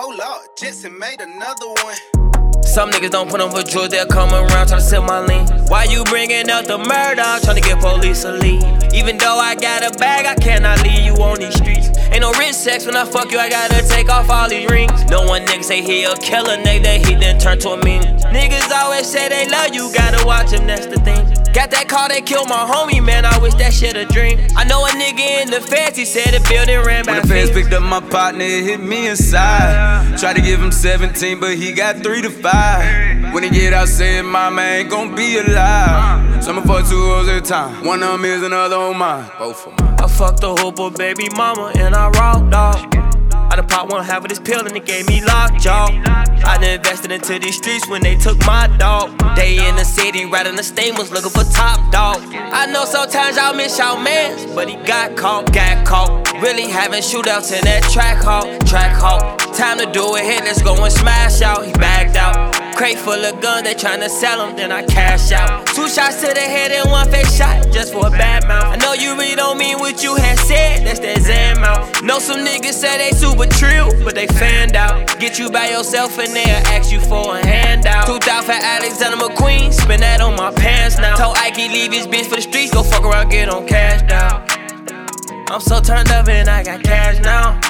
Hold up, Jetson made another one. Some niggas don't put on for drugs, they'll come around tryna sell my lean. Why you bringing up the murder, tryna get police a lead? Even though I got a bag, I cannot leave you on these streets. Ain't no rich sex when I fuck you, I gotta take off all these rings. No one nigga say he a killer, nigga, he then turn to a mean. Niggas always say they love you, gotta watch him, that's the thing. Got that car that killed my homie, man, I wish that shit a dream. I know a nigga in the feds, he said the building ran by when the feds picked up my partner, it hit me inside. Tried to give him 17, but he got 3 to 5. When he get out, saying mama ain't gon' be alive. Some for 2 hoes at a time, one of them is another on mine. Both of them. I fucked the hooper baby mama and I rocked dog. I done popped 1/2 of this pill and it gave me lockjaw. I done invested into these streets when they took my dog. They in the city, right in the stables, looking for top dog. I know sometimes y'all miss y'all mans, but he got caught. Really having shootouts in that track hall. Time to do it, hit, let's go and smash out. He bagged out. Crate full of guns, they tryna sell them, then I cash out. 2 shots to the head and 1 face shot, just for a bad mouth. I know you really don't mean what you had said, that's that Zan mouth. Know some niggas say they super trill, but they fanned out. Get you by yourself and they'll ask you for a handout. 2,000 for Alexander McQueen, spend that on my pants now. Told Ike leave his bitch for the streets, go fuck around, get on cash now. I'm so turned up and I got cash now.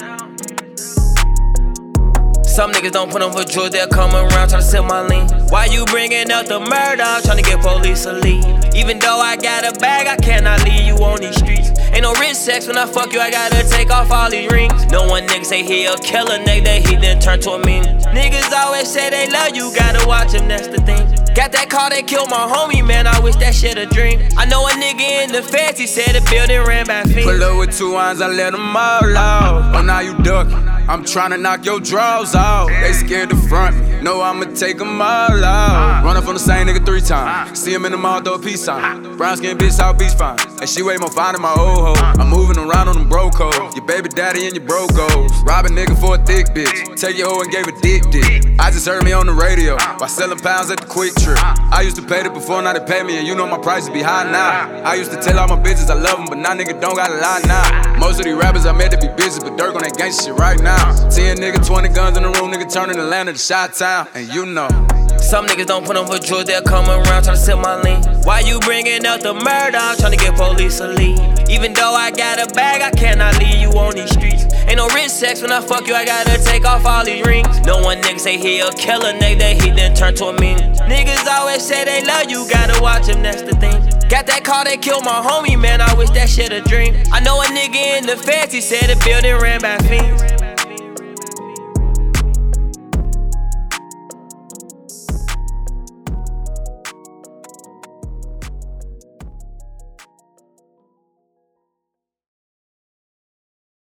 Some niggas don't put on for drugs, they'll come around tryna sell my lean. Why you bringing up the murder, tryna get police a lead? Even though I got a bag, I cannot leave you on these streets. Ain't no rich sex when I fuck you, I gotta take off all these rings. No one nigga say he a killer, nigga, he then turn to a mean. Niggas always say they love you, gotta watch him, that's the thing. Got that car that killed my homie, man, I wish that shit a dream. I know a nigga in the feds, he said the building ran by fiends. Pull up with 2 wines, I let them all out. Oh, now you duckin', I'm tryna knock your draws out. They scared to front me, know I'ma take them all out. Run up on the same nigga 3 times, see him in the mall, throw a peace sign. Brown skin bitch, South Beach fine, and she way more fine than my old hoe. I'm moving around on them bro codes, your baby daddy and your bro goes. Rob a nigga for a thick bitch, take your hoe and gave a dick. I just heard me on the radio, by selling pounds at the Quick Trip. I used to pay it before, now they pay me, and you know my prices be high now. I used to tell all my bitches I love them, but now nigga don't gotta lie now. Most of these rappers I made to be bitches, but Dirk on that gangsta shit right now. 10 nigga, 20 guns in the room, nigga turning Atlanta to Chi-Town, and you know. Some niggas don't put on for drugs, they'll come around tryna sell my lean. Why you bringing up the murder, tryna get police a lead? Even though I got a bag, I cannot leave you on these streets. Ain't no rich sex when I fuck you, I gotta take off all these rings. No one nigga say he a killer, nigga, he then turn to a mean. Niggas always say they love you, gotta watch him, that's the thing. Got that car that killed my homie, man, I wish that shit a dream. I know a nigga in the feds, he said the building ran by fiends.